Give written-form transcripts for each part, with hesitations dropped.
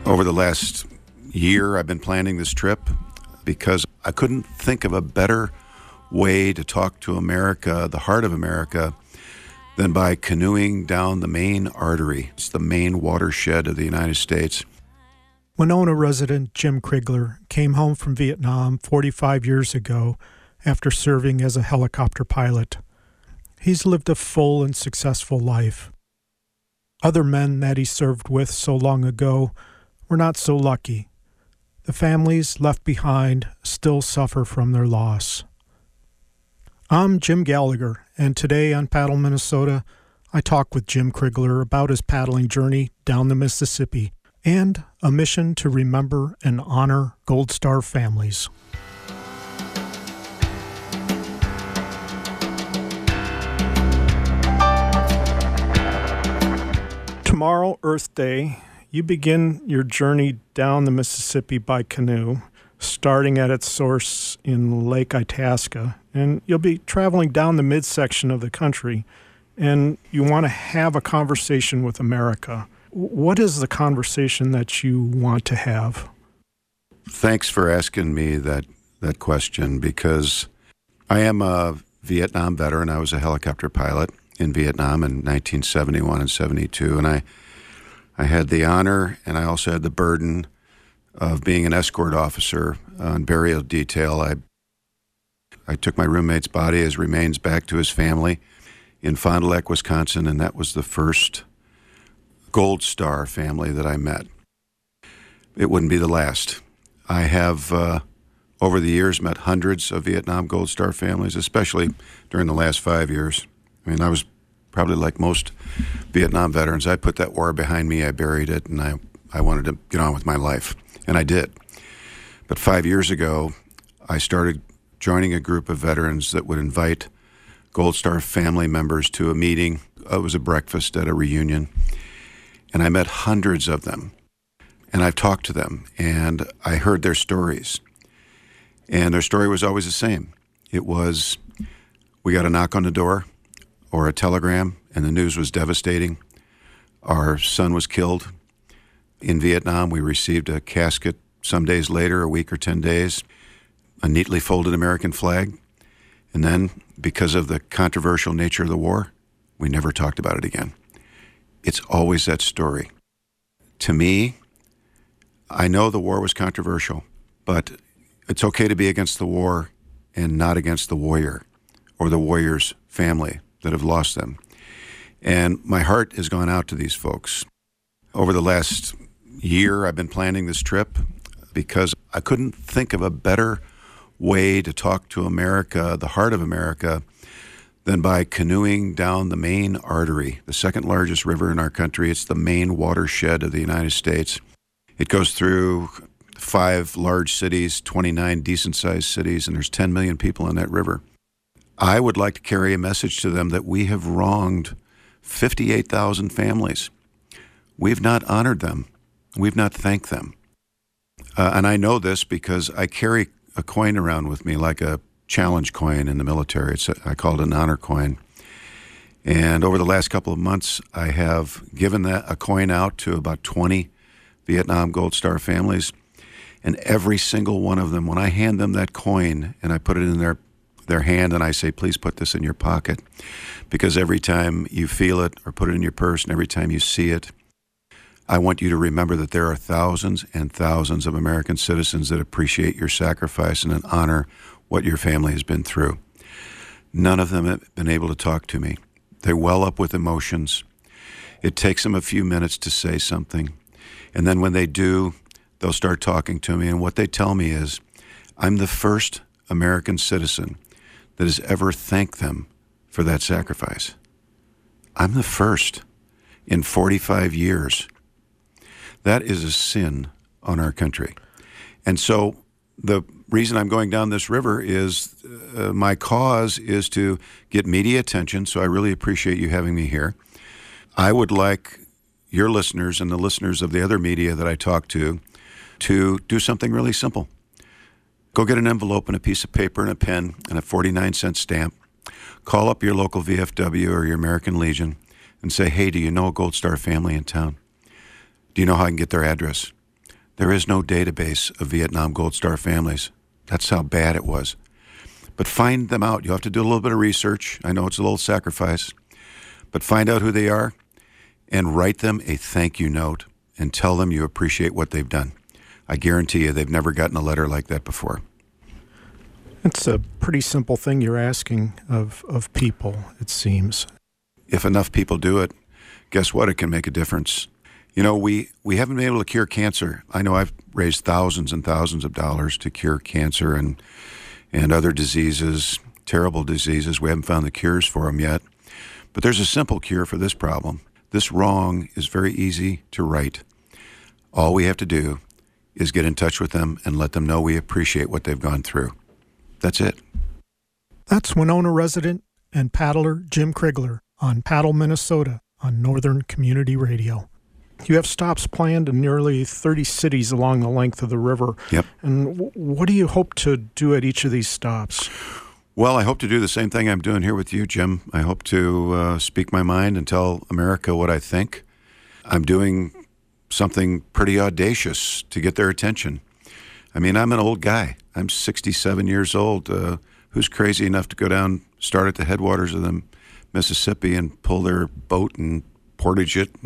Over the last year, I've been planning this trip because I couldn't think of a better way to talk to America, the heart of America, than by canoeing down the main artery. It's the main watershed of the United States. Winona resident Jim Krigler came home from Vietnam 45 years ago after serving as a helicopter pilot. He's lived a full and successful life. Other men that he served with so long ago were not so lucky. The families left behind still suffer from their loss. I'm Jim Gallagher, and today on Paddle Minnesota, I talk with Jim Krigler about his paddling journey down the Mississippi and a mission to remember and honor Gold Star families. Tomorrow, Earth Day, you begin your journey down the Mississippi by canoe, starting at its source in Lake Itasca, and you'll be traveling down the midsection of the country, and you want to have a conversation with America. What is the conversation that you want to have? Thanks for asking me that question, because I am a Vietnam veteran. I was a helicopter pilot in Vietnam in 1971 and 72, and I had the honor and I also had the burden of being an escort officer on burial detail. I took my roommate's body as remains back to his family in Fond du Lac, Wisconsin, and that was the first Gold Star family that I met. It wouldn't be the last. I have, over the years, met hundreds of Vietnam Gold Star families, especially during the last 5 years. I mean, I was probably like most Vietnam veterans. I put that war behind me, I buried it, and I wanted to get on with my life, and I did. But 5 years ago, I started joining a group of veterans that would invite Gold Star family members to a meeting. It was a breakfast at a reunion, and I met hundreds of them, and I've talked to them, and I heard their stories, and their story was always the same. It was, we got a knock on the door or a telegram, and the news was devastating. Our son was killed in Vietnam. We received a casket some days later, a week or 10 days, a neatly folded American flag. And then, because of the controversial nature of the war, we never talked about it again. It's always that story. To me, I know the war was controversial, but it's okay to be against the war and not against the warrior or the warrior's family that have lost them. And my heart has gone out to these folks. Over the last year, I've been planning this trip because I couldn't think of a better way to talk to America, the heart of America, than by canoeing down the main artery, the second largest river in our country. It's the main watershed of the United States. It goes through 5 large cities, 29 decent-sized cities, and there's 10 million people on that river. I would like to carry a message to them that we have wronged 58,000 families. We've not honored them. We've not thanked them. And I know this because I carry a coin around with me, like a challenge coin in the military. I call it an honor coin. And over the last couple of months, I have given a coin out to about 20 Vietnam Gold Star families. And every single one of them, when I hand them that coin and I put it in their hand and I say, please put this in your pocket, because every time you feel it or put it in your purse and every time you see it, I want you to remember that there are thousands and thousands of American citizens that appreciate your sacrifice and honor what your family has been through. None of them have been able to talk to me. They well up with emotions. It takes them a few minutes to say something. And then when they do, they'll start talking to me. And what they tell me is, I'm the first American citizen that has ever thanked them for that sacrifice. I'm the first in 45 years. That is a sin on our country. And so the reason I'm going down this river is my cause is to get media attention, so I really appreciate you having me here. I would like your listeners and the listeners of the other media that I talk to do something really simple. Go get an envelope and a piece of paper and a pen and a 49-cent stamp. Call up your local VFW or your American Legion and say, hey, do you know a Gold Star family in town? Do you know how I can get their address? There is no database of Vietnam Gold Star families. That's how bad it was. But find them out. You have to do a little bit of research. I know it's a little sacrifice. But find out who they are and write them a thank you note and tell them you appreciate what they've done. I guarantee you they've never gotten a letter like that before. It's a pretty simple thing you're asking of people, it seems. If enough people do it, guess what? It can make a difference. You know, we haven't been able to cure cancer. I know I've raised thousands and thousands of dollars to cure cancer and other diseases, terrible diseases. We haven't found the cures for them yet. But there's a simple cure for this problem. This wrong is very easy to right. All we have to do is get in touch with them and let them know we appreciate what they've gone through. That's it. That's Winona resident and paddler Jim Krigler on Paddle, Minnesota on Northern Community Radio. You have stops planned in nearly 30 cities along the length of the river. Yep. And what do you hope to do at each of these stops? Well, I hope to do the same thing I'm doing here with you, Jim. I hope to speak my mind and tell America what I think. I'm doing something pretty audacious to get their attention. I mean, I'm an old guy. I'm 67 years old. Who's crazy enough to go down, start at the headwaters of the Mississippi and pull their boat and portage it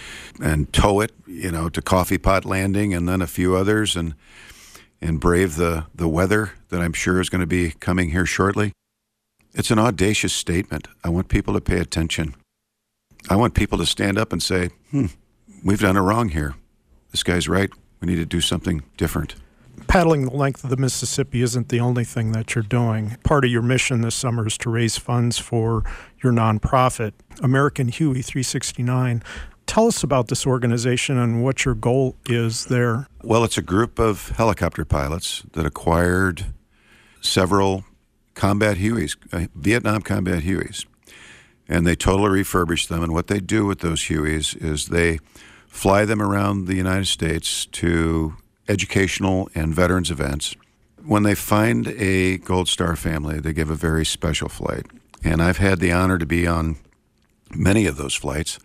and tow it, to Coffee Pot Landing and then a few others and brave the weather that I'm sure is going to be coming here shortly? It's an audacious statement. I want people to pay attention. I want people to stand up and say, we've done it wrong here. This guy's right. We need to do something different. Paddling the length of the Mississippi isn't the only thing that you're doing. Part of your mission this summer is to raise funds for your nonprofit, American Huey 369. Tell us about this organization and what your goal is there. Well, it's a group of helicopter pilots that acquired several combat Hueys, Vietnam combat Hueys, and they totally refurbished them. And what they do with those Hueys is they fly them around the United States to educational and veterans events. When they find a Gold Star family, they give a very special flight. And I've had the honor to be on many of those flights.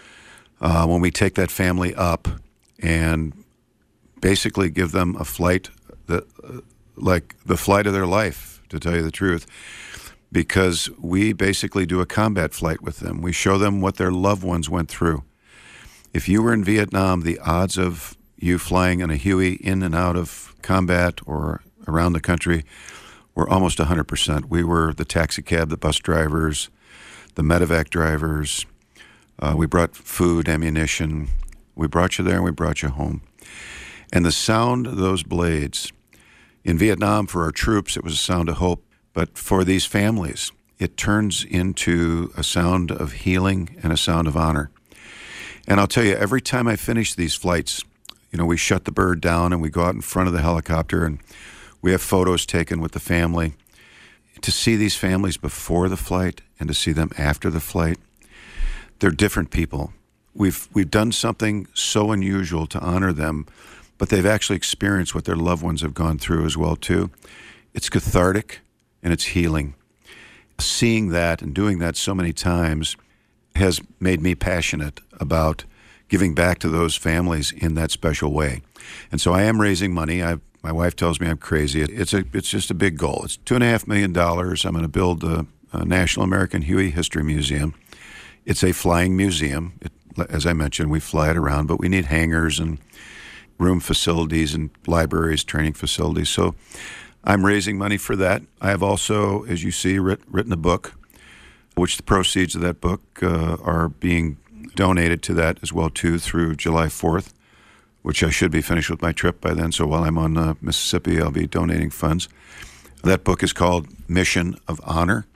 When we take that family up and basically give them a flight that, like the flight of their life, to tell you the truth, because we basically do a combat flight with them. We show them what their loved ones went through. If you were in Vietnam, the odds of you flying in a Huey in and out of combat or around the country were almost 100%. We were the taxi cab, the bus drivers, the medevac drivers. We brought food, ammunition. We brought you there and we brought you home. And the sound of those blades, in Vietnam for our troops, it was a sound of hope. But for these families, it turns into a sound of healing and a sound of honor. And I'll tell you, every time I finish these flights, we shut the bird down and we go out in front of the helicopter and we have photos taken with the family. To see these families before the flight and to see them after the flight, they're different people. We've done something so unusual to honor them, but they've actually experienced what their loved ones have gone through as well, too. It's cathartic and it's healing. Seeing that and doing that so many times has made me passionate about giving back to those families in that special way. And so I am raising money. My wife tells me I'm crazy. It's just a big goal. It's $2.5 million. I'm going to build a National American Huey History Museum. It's a flying museum. As I mentioned, we fly it around, but we need hangars and room facilities and libraries, training facilities. So I'm raising money for that. I have also, as you see, written a book, which the proceeds of that book are being donated to that as well, too, through July 4th, which I should be finished with my trip by then. So while I'm on Mississippi, I'll be donating funds. That book is called Mission of Honor,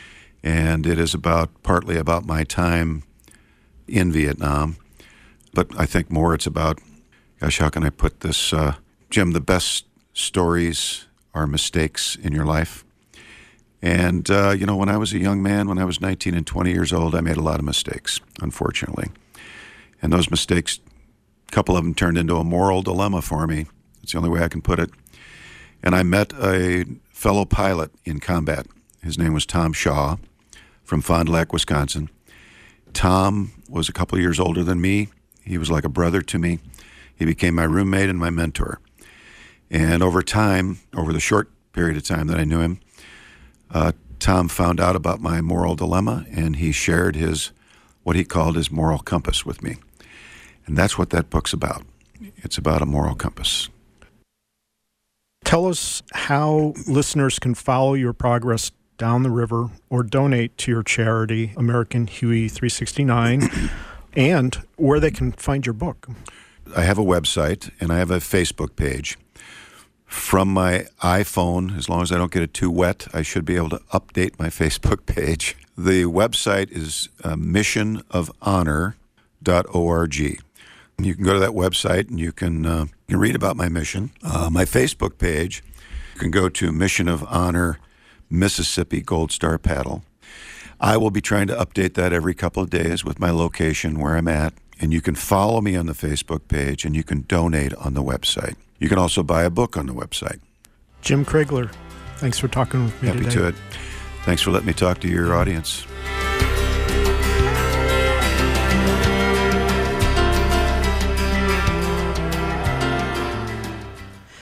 and it is partly about my time in Vietnam. But I think more it's about, how can I put this? Jim, the best stories are mistakes in your life. And, when I was a young man, when I was 19 and 20 years old, I made a lot of mistakes, unfortunately. And those mistakes, a couple of them turned into a moral dilemma for me. It's the only way I can put it. And I met a fellow pilot in combat. His name was Tom Shaw from Fond du Lac, Wisconsin. Tom was a couple of years older than me. He was like a brother to me. He became my roommate and my mentor. And over time, over the short period of time that I knew him, Tom found out about my moral dilemma, and he shared what he called his moral compass with me. And that's what that book's about. It's about a moral compass. Tell us how listeners can follow your progress down the river or donate to your charity, American Huey 369, and where they can find your book. I have a website, and I have a Facebook page. From my iPhone, as long as I don't get it too wet, I should be able to update my Facebook page. The website is missionofhonor.org. You can go to that website and you can read about my mission. My Facebook page, you can go to Mission of Honor Mississippi Gold Star Paddle. I will be trying to update that every couple of days with my location, where I'm at. And you can follow me on the Facebook page, and you can donate on the website. You can also buy a book on the website. Jim Krigler, thanks for talking with me today. Happy to it. Thanks for letting me talk to your audience.